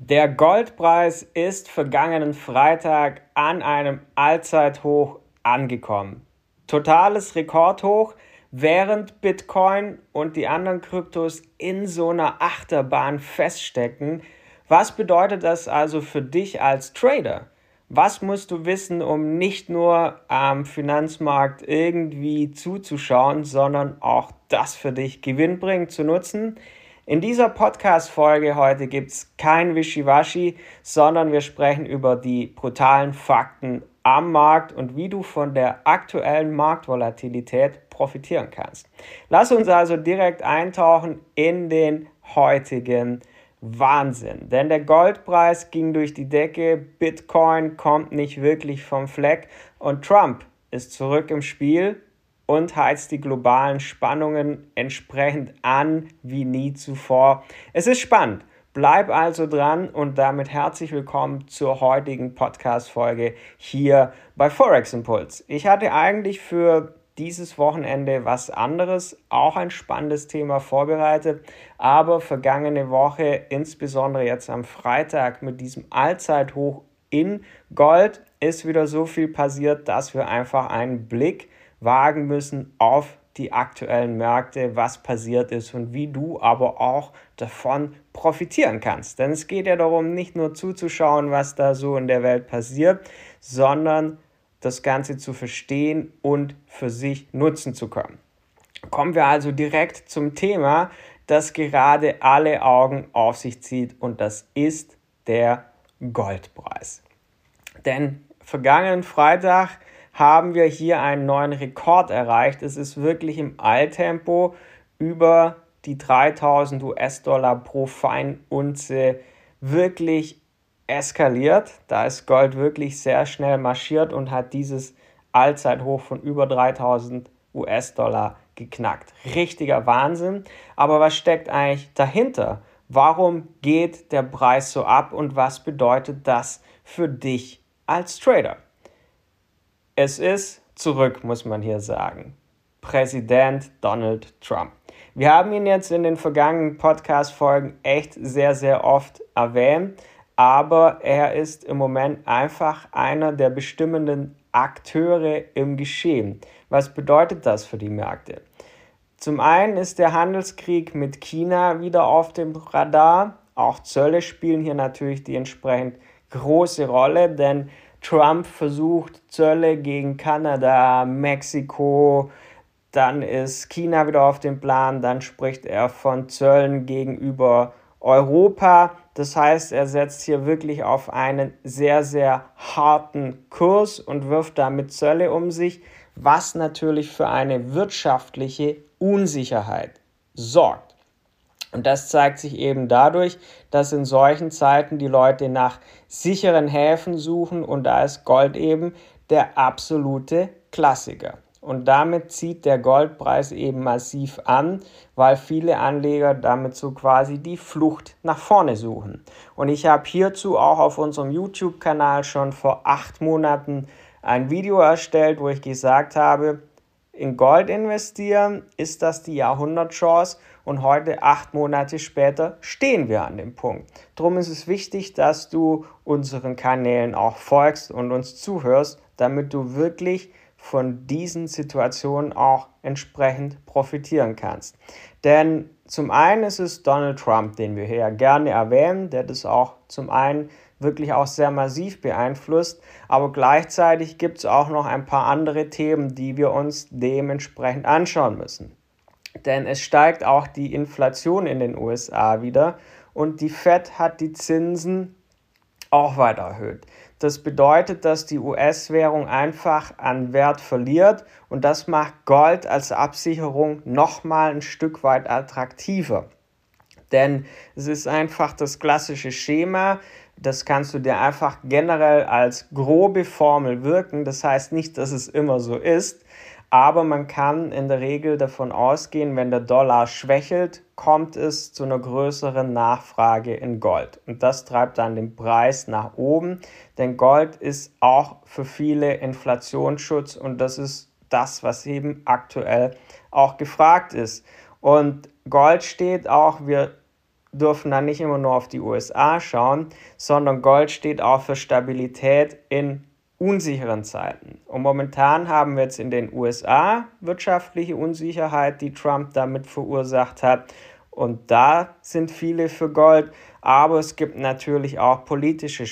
Der Goldpreis ist vergangenen Freitag an einem Allzeithoch angekommen. Totales Rekordhoch, während Bitcoin und die anderen Kryptos in so einer Achterbahn feststecken. Was bedeutet das also für dich als Trader? Was musst du wissen, um nicht nur am Finanzmarkt irgendwie zuzuschauen, sondern auch das für dich gewinnbringend zu nutzen? In dieser Podcast-Folge heute gibt es kein Wischiwaschi, sondern wir sprechen über die brutalen Fakten am Markt und wie du von der aktuellen Marktvolatilität profitieren kannst. Lass uns also direkt eintauchen in den heutigen Wahnsinn. Denn der Goldpreis ging durch die Decke, Bitcoin kommt nicht wirklich vom Fleck und Trump ist zurück im Spiel und heizt die globalen Spannungen entsprechend an wie nie zuvor. Es ist spannend. Bleib also dran und damit herzlich willkommen zur heutigen Podcast-Folge hier bei Forex Impuls. Ich hatte eigentlich für dieses Wochenende was anderes, auch ein spannendes Thema vorbereitet, aber vergangene Woche, insbesondere jetzt am Freitag mit diesem Allzeithoch in Gold, ist wieder so viel passiert, dass wir einfach einen Blick wagen müssen auf die aktuellen Märkte, was passiert ist und wie du aber auch davon profitieren kannst. Denn es geht ja darum, nicht nur zuzuschauen, was da so in der Welt passiert, sondern das Ganze zu verstehen und für sich nutzen zu können. Kommen wir also direkt zum Thema, das gerade alle Augen auf sich zieht, und das ist der Goldpreis. Denn vergangenen Freitag haben wir hier einen neuen Rekord erreicht. Es ist wirklich im Eiltempo über die 3.000 US-Dollar pro Feinunze wirklich eskaliert. Da ist Gold wirklich sehr schnell marschiert und hat dieses Allzeithoch von über 3.000 US-Dollar geknackt. Richtiger Wahnsinn. Aber was steckt eigentlich dahinter? Warum geht der Preis so ab und was bedeutet das für dich als Trader? Es ist zurück, muss man hier sagen. Präsident Donald Trump. Wir haben ihn jetzt in den vergangenen Podcast-Folgen echt sehr, sehr oft erwähnt, aber er ist im Moment einfach einer der bestimmenden Akteure im Geschehen. Was bedeutet das für die Märkte? Zum einen ist der Handelskrieg mit China wieder auf dem Radar. Auch Zölle spielen hier natürlich die entsprechend große Rolle, denn Trump versucht Zölle gegen Kanada, Mexiko, dann ist China wieder auf dem Plan, dann spricht er von Zöllen gegenüber Europa. Das heißt, er setzt hier wirklich auf einen sehr, sehr harten Kurs und wirft damit Zölle um sich, was natürlich für eine wirtschaftliche Unsicherheit sorgt. Und das zeigt sich eben dadurch, dass in solchen Zeiten die Leute nach sicheren Häfen suchen und da ist Gold eben der absolute Klassiker. Und damit zieht der Goldpreis eben massiv an, weil viele Anleger damit so quasi die Flucht nach vorne suchen. Und ich habe hierzu auch auf unserem YouTube-Kanal schon vor 8 Monaten ein Video erstellt, wo ich gesagt habe, in Gold investieren ist das die Jahrhundertchance und heute 8 Monate später stehen wir an dem Punkt. Darum ist es wichtig, dass du unseren Kanälen auch folgst und uns zuhörst, damit du wirklich von diesen Situationen auch entsprechend profitieren kannst. Denn zum einen ist es Donald Trump, den wir hier gerne erwähnen, der das auch zum einen wirklich auch sehr massiv beeinflusst, aber gleichzeitig gibt es auch noch ein paar andere Themen, die wir uns dementsprechend anschauen müssen. Denn es steigt auch die Inflation in den USA wieder und die Fed hat die Zinsen auch weiter erhöht. Das bedeutet, dass die US-Währung einfach an Wert verliert und das macht Gold als Absicherung nochmal ein Stück weit attraktiver. Denn es ist einfach das klassische Schema, das kannst du dir einfach generell als grobe Formel wirken. Das heißt nicht, dass es immer so ist, aber man kann in der Regel davon ausgehen, wenn der Dollar schwächelt, kommt es zu einer größeren Nachfrage in Gold. Und das treibt dann den Preis nach oben, denn Gold ist auch für viele Inflationsschutz und das ist das, was eben aktuell auch gefragt ist. Und Gold steht auch, wir dürfen dann nicht immer nur auf die USA schauen, sondern Gold steht auch für Stabilität in unsicheren Zeiten. Und momentan haben wir jetzt in den USA wirtschaftliche Unsicherheit, die Trump damit verursacht hat. Und da sind viele für Gold. Aber es gibt natürlich auch politische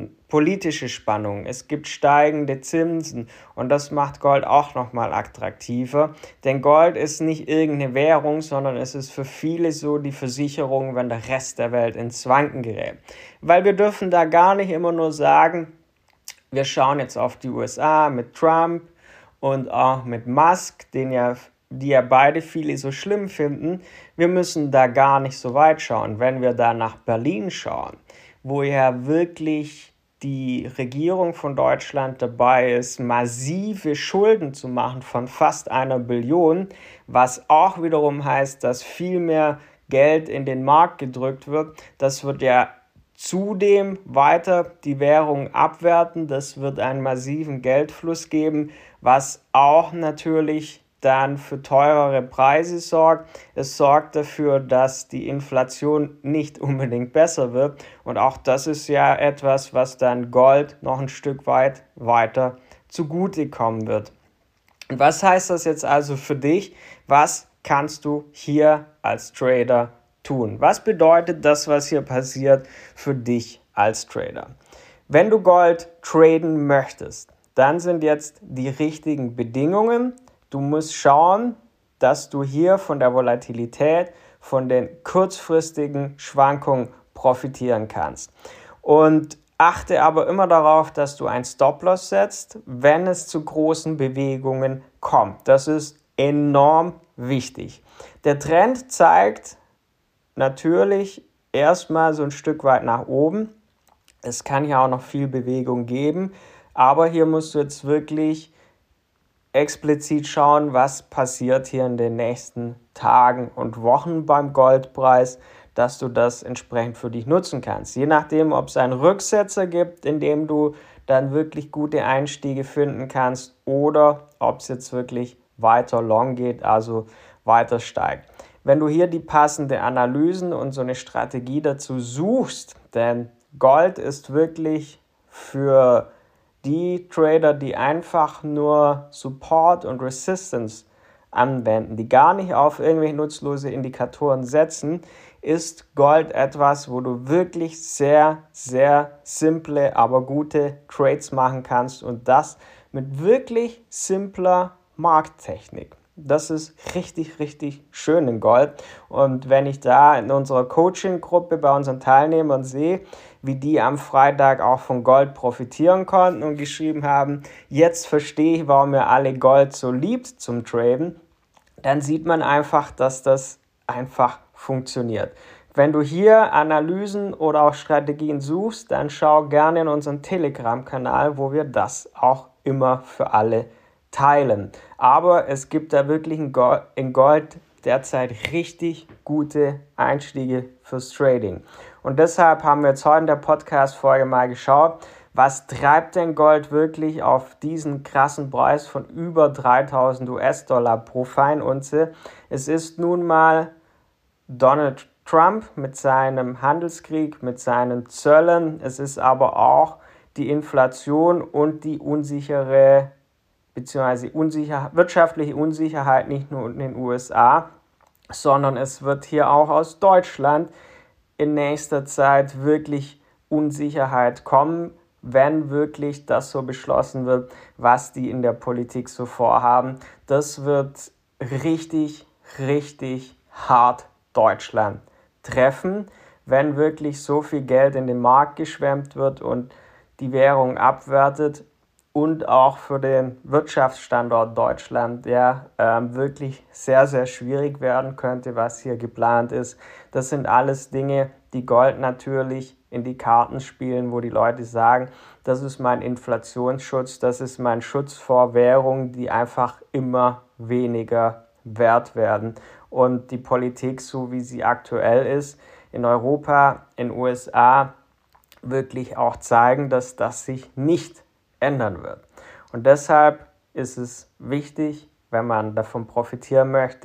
Spannungen. Es gibt steigende Zinsen und das macht Gold auch nochmal attraktiver. Denn Gold ist nicht irgendeine Währung, sondern es ist für viele so die Versicherung, wenn der Rest der Welt ins Wanken gerät. Weil wir dürfen da gar nicht immer nur sagen, wir schauen jetzt auf die USA mit Trump und auch mit Musk, die ja beide viele so schlimm finden. Wir müssen da gar nicht so weit schauen. Wenn wir da nach Berlin schauen, wo ja wirklich die Regierung von Deutschland dabei ist, massive Schulden zu machen von fast 1 Billion, was auch wiederum heißt, dass viel mehr Geld in den Markt gedrückt wird. Das wird ja zudem weiter die Währung abwerten. Das wird einen massiven Geldfluss geben, was auch natürlich dann für teurere Preise sorgt. Es sorgt dafür, dass die Inflation nicht unbedingt besser wird. Und auch das ist ja etwas, was dann Gold noch ein Stück weit weiter zugutekommen wird. Und was heißt das jetzt also für dich? Was kannst du hier als Trader tun? Was bedeutet das, was hier passiert, für dich als Trader? Wenn du Gold traden möchtest, dann sind jetzt die richtigen Bedingungen. Du musst schauen, dass du hier von der Volatilität, von den kurzfristigen Schwankungen profitieren kannst. Und achte aber immer darauf, dass du einen Stop-Loss setzt, wenn es zu großen Bewegungen kommt. Das ist enorm wichtig. Der Trend zeigt natürlich erstmal so ein Stück weit nach oben. Es kann ja auch noch viel Bewegung geben, aber hier musst du jetzt wirklich explizit schauen, was passiert hier in den nächsten Tagen und Wochen beim Goldpreis, dass du das entsprechend für dich nutzen kannst. Je nachdem, ob es einen Rücksetzer gibt, in dem du dann wirklich gute Einstiege finden kannst oder ob es jetzt wirklich weiter long geht, also weiter steigt. Wenn du hier die passende Analysen und so eine Strategie dazu suchst, denn Gold ist wirklich für die Trader, die einfach nur Support und Resistance anwenden, die gar nicht auf irgendwelche nutzlose Indikatoren setzen, ist Gold etwas, wo du wirklich sehr, sehr simple, aber gute Trades machen kannst und das mit wirklich simpler Markttechnik. Das ist richtig, richtig schön in Gold. Und wenn ich da in unserer Coaching-Gruppe bei unseren Teilnehmern sehe, wie die am Freitag auch von Gold profitieren konnten und geschrieben haben, jetzt verstehe ich, warum ihr alle Gold so liebt zum Traden, dann sieht man einfach, dass das einfach funktioniert. Wenn du hier Analysen oder auch Strategien suchst, dann schau gerne in unseren Telegram-Kanal, wo wir das auch immer für alle teilen. Aber es gibt da wirklich in Gold derzeit richtig gute Einstiege fürs Trading. Und deshalb haben wir jetzt heute in der Podcast-Folge mal geschaut, was treibt denn Gold wirklich auf diesen krassen Preis von über 3.000 US-Dollar pro Feinunze? Es ist nun mal Donald Trump mit seinem Handelskrieg, mit seinen Zöllen. Es ist aber auch die Inflation und die wirtschaftliche Unsicherheit nicht nur in den USA, sondern es wird hier auch aus Deutschland in nächster Zeit wirklich Unsicherheit kommen, wenn wirklich das so beschlossen wird, was die in der Politik so vorhaben. Das wird richtig, richtig hart Deutschland treffen, wenn wirklich so viel Geld in den Markt geschwemmt wird und die Währung abwertet und auch für den Wirtschaftsstandort Deutschland, der wirklich sehr, sehr schwierig werden könnte, was hier geplant ist. Das sind alles Dinge, die Gold natürlich in die Karten spielen, wo die Leute sagen, das ist mein Inflationsschutz, das ist mein Schutz vor Währungen, die einfach immer weniger wert werden. Und die Politik, so wie sie aktuell ist, in Europa, in den USA, wirklich auch zeigen, dass das sich nicht ändern wird. Und deshalb ist es wichtig, wenn man davon profitieren möchte,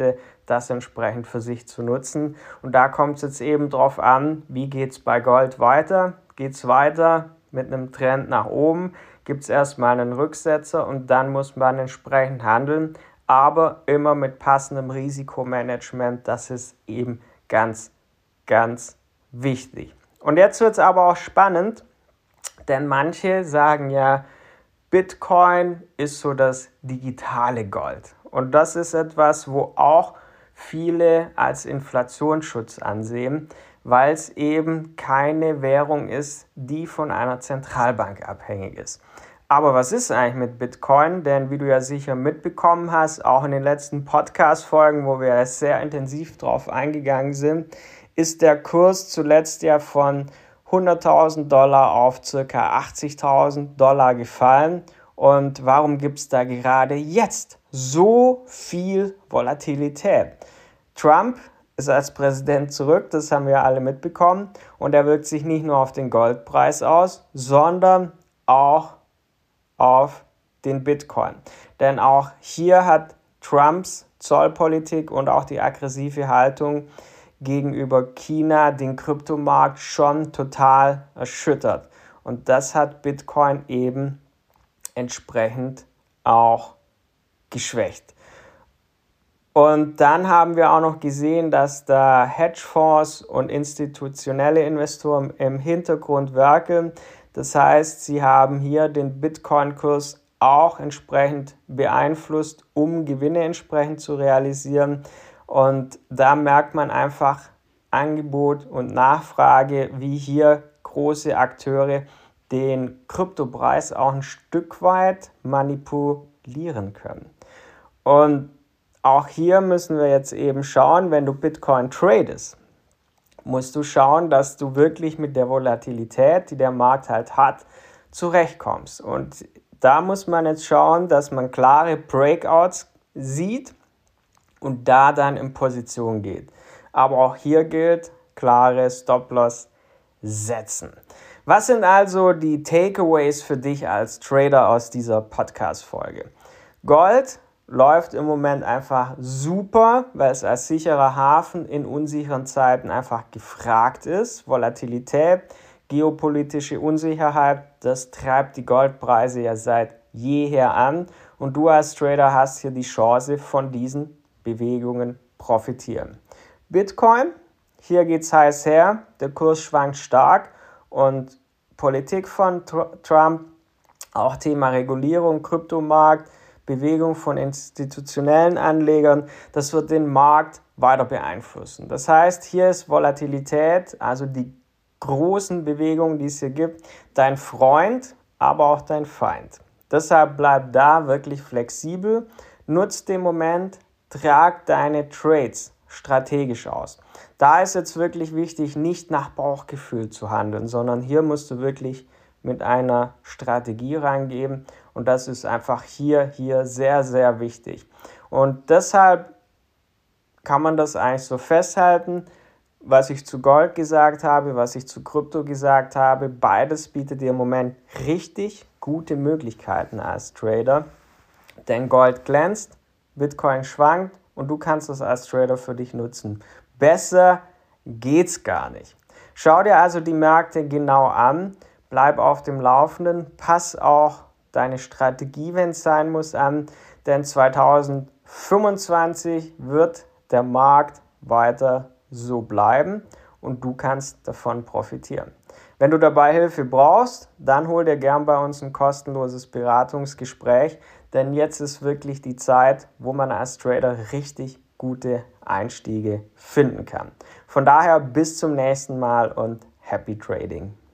das entsprechend für sich zu nutzen. Und da kommt es jetzt eben drauf an, wie geht es bei Gold weiter? Geht es weiter mit einem Trend nach oben? Gibt es erstmal einen Rücksetzer und dann muss man entsprechend handeln, aber immer mit passendem Risikomanagement. Das ist eben ganz, ganz wichtig. Und jetzt wird es aber auch spannend, denn manche sagen ja, Bitcoin ist so das digitale Gold. Und das ist etwas, wo auch viele als Inflationsschutz ansehen, weil es eben keine Währung ist, die von einer Zentralbank abhängig ist. Aber was ist eigentlich mit Bitcoin? Denn wie du ja sicher mitbekommen hast, auch in den letzten Podcast-Folgen, wo wir sehr intensiv drauf eingegangen sind, ist der Kurs zuletzt ja von $100.000 auf ca. $80.000 gefallen. Und warum gibt es da gerade jetzt so viel Volatilität? Trump ist als Präsident zurück, das haben wir alle mitbekommen. Und er wirkt sich nicht nur auf den Goldpreis aus, sondern auch auf den Bitcoin. Denn auch hier hat Trumps Zollpolitik und auch die aggressive Haltung gegenüber China den Kryptomarkt schon total erschüttert. Und das hat Bitcoin eben entsprechend auch geschwächt. Und dann haben wir auch noch gesehen, dass da Hedgefonds und institutionelle Investoren im Hintergrund werkeln. Das heißt, sie haben hier den Bitcoin-Kurs auch entsprechend beeinflusst, um Gewinne entsprechend zu realisieren. Und da merkt man einfach Angebot und Nachfrage, wie hier große Akteure den Kryptopreis auch ein Stück weit manipulieren können. Und auch hier müssen wir jetzt eben schauen, wenn du Bitcoin tradest, musst du schauen, dass du wirklich mit der Volatilität, die der Markt halt hat, zurechtkommst. Und da muss man jetzt schauen, dass man klare Breakouts sieht und da dann in Position geht. Aber auch hier gilt, klare Stop-Loss setzen. Was sind also die Takeaways für dich als Trader aus dieser Podcast-Folge? Gold läuft im Moment einfach super, weil es als sicherer Hafen in unsicheren Zeiten einfach gefragt ist. Volatilität, geopolitische Unsicherheit, das treibt die Goldpreise ja seit jeher an. Und du als Trader hast hier die Chance, von diesen Bewegungen profitieren. Bitcoin, hier geht es heiß her, der Kurs schwankt stark und Politik von Trump, auch Thema Regulierung, Kryptomarkt, Bewegung von institutionellen Anlegern, das wird den Markt weiter beeinflussen. Das heißt, hier ist Volatilität, also die großen Bewegungen, die es hier gibt, dein Freund, aber auch dein Feind. Deshalb bleib da wirklich flexibel, nutz den Moment, trag deine Trades strategisch aus. Da ist jetzt wirklich wichtig, nicht nach Bauchgefühl zu handeln, sondern hier musst du wirklich mit einer Strategie reingeben und das ist einfach hier sehr, sehr wichtig. Und deshalb kann man das eigentlich so festhalten, was ich zu Gold gesagt habe, was ich zu Krypto gesagt habe, beides bietet dir im Moment richtig gute Möglichkeiten als Trader, denn Gold glänzt, Bitcoin schwankt und du kannst das als Trader für dich nutzen. Besser geht's gar nicht. Schau dir also die Märkte genau an, bleib auf dem Laufenden, pass auch deine Strategie, wenn es sein muss, an, denn 2025 wird der Markt weiter so bleiben und du kannst davon profitieren. Wenn du dabei Hilfe brauchst, dann hol dir gern bei uns ein kostenloses Beratungsgespräch, denn jetzt ist wirklich die Zeit, wo man als Trader richtig gute Einstiege finden kann. Von daher bis zum nächsten Mal und Happy Trading!